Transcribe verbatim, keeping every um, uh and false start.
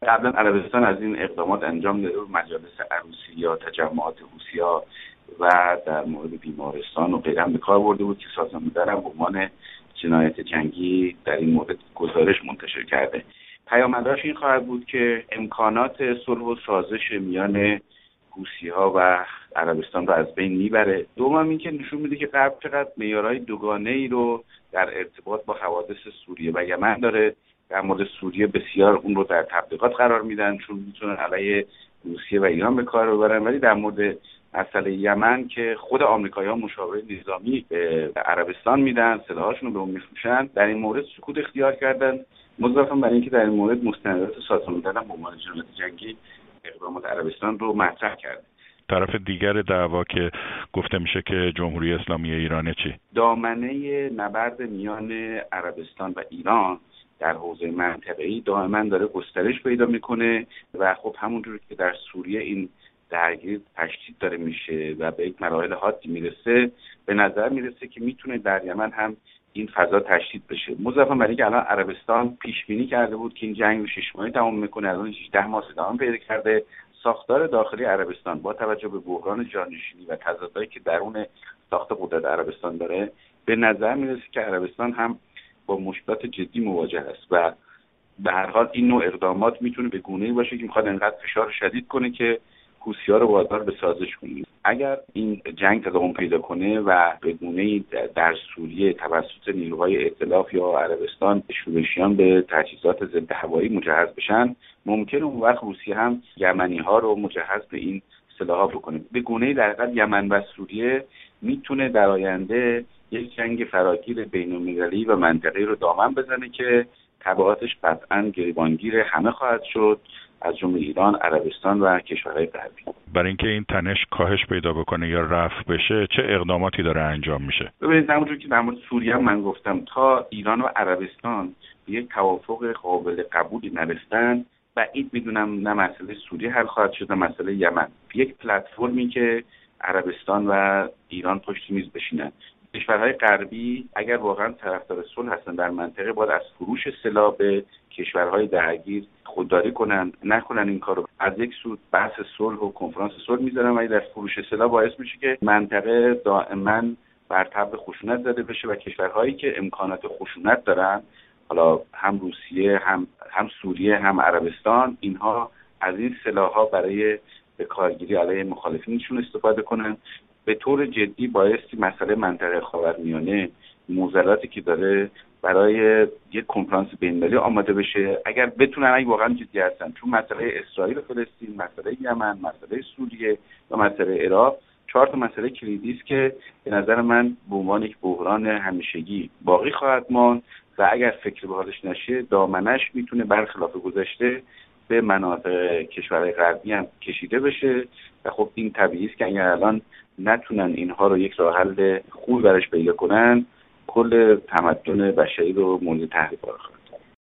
قبلا عربستان از این اقدامات انجام داده، مجالس عروسی یا تجمعات حوثی‌ها و در مورد بیمارستان و غیره هم به کار برده بود که سازمان ملل به عنوان جنایت جنگی در این مورد گزارش منتشر کرده. پیامدش این خواهد بود که امکانات صلح و سازش میان حوثی‌ها و عربستان رو از بین میبره. دوم اینکه نشون میده که غرب چقدر معیارهای دوگانه‌ای رو در ارتباط با حوادث سوریه و یمن داره. در مورد سوریه بسیار اون رو در تبلیغات قرار میدن چون میتونن علیه روسیه و ایران به کار ببرن، ولی در مورد مسئله یمن که خود آمریکایی‌ها مشاوره نظامی به عربستان میدن، سلاحاشون رو به اون میفروشن، در این مورد سکوت اختیار کردن. مضافاً بر اینکه در این مورد مستندات سازمان ملل هم به عنوان جنایت جنگی اقدامات عربستان رو مطرح کرده. طرف دیگر دعوا که گفته میشه که جمهوری اسلامی ایرانه چی؟ دامنه نبرد میان عربستان و ایران در حوزه منطقه‌ای دائما داره گسترش پیدا میکنه و خب همونجور که در سوریه این درگیری تشدید داره میشه و به یک مراحل حادی میرسه، به نظر میرسه که میتونه در یمن هم این فضا تشدید بشه. مضافاً بر اینکه الان عربستان پیش بینی کرده بود که این جنگ رو شش ماهه تمام میکنه، الان هجده ماه ادامه پیدا کرده. ساختار داخلی عربستان با توجه به بحران جانشینی و تضادهایی که درون ساخت قدرت عربستان داره، به نظر میرسه که عربستان هم با مشکلات جدی مواجه است و به هر حال این نوع اقدامات میتونه به گونه‌ای باشه که میخواد انقدر فشار شدید کنه که حوثی‌ها رو وادار به سازش کنه. اگر این جنگ تداوم پیدا کنه و به گونه‌ای در سوریه توسط نیروهای ائتلاف یا عربستان شورشیان به تجهیزات ضد هوایی مجهز بشن، ممکنه اون وقت روسیه هم یمنی‌ها رو مجهز به این سلاح‌ها بکنه. به گونه‌ای در حقیقت یمن و سوریه میتونه در آینده یک جنگ فراگیر بین‌المللی و منطقه‌ای رو دامن بزنه که تبعاتش قطعاً گریبانگیر همه خواهد شد، از جمله ایران، عربستان و کشورهای غربی. برای اینکه این تنش کاهش پیدا بکنه یا رفع بشه چه اقداماتی داره انجام میشه؟ ببینید همونجور که در مورد سوریه من گفتم، تا ایران و عربستان به یک توافق قابل قبولی نرسیدن، بعید میدونم نه مسئله سوریه حل خواهد شد نه مسئله یمن. یک پلتفرمی که عربستان و ایران پشت میز بشینن. کشورهای غربی اگر واقعا طرفدار صلح هستن در منطقه، باید از فروش سلاح به کشورهای درگیر خودداری کنن، نکنن این کارو. از یک سو بحث صلح و کنفرانس صلح میذارن ولی در فروش سلاح باعث میشه که منطقه دائما بر تب خشونت زده بشه و کشورهایی که امکانات خشونت دارن، حالا هم روسیه هم هم سوریه هم عربستان، اینها از این سلاح‌ها برای به کارگیری علیه مخالفینشون استفاده کنن. به طور جدی بایستی مسئله منطقه خاورمیانه معضلاتی که داره برای یک کنفرانس بین‌المللی آماده بشه، اگر بتونن، اگه واقعا جدی هستن، چون مسئله اسرائیل و فلسطین، مسئله یمن، مسئله سوریه و مسئله عراق چهار تا مسئله کلیدی است که به نظر من به عنوان یک بحران همیشگی باقی خواهد ماند و اگر فکر به حالش نشه دامنش میتونه برخلاف گذشته به مناطق کشورهای غربی هم کشیده بشه و خب این طبیعی است که اگر الان نتونن اینها رو یک راه حل خوب برش پیدا کنن، کل تمدن بشری رو مورد تهدید قرار خواهد.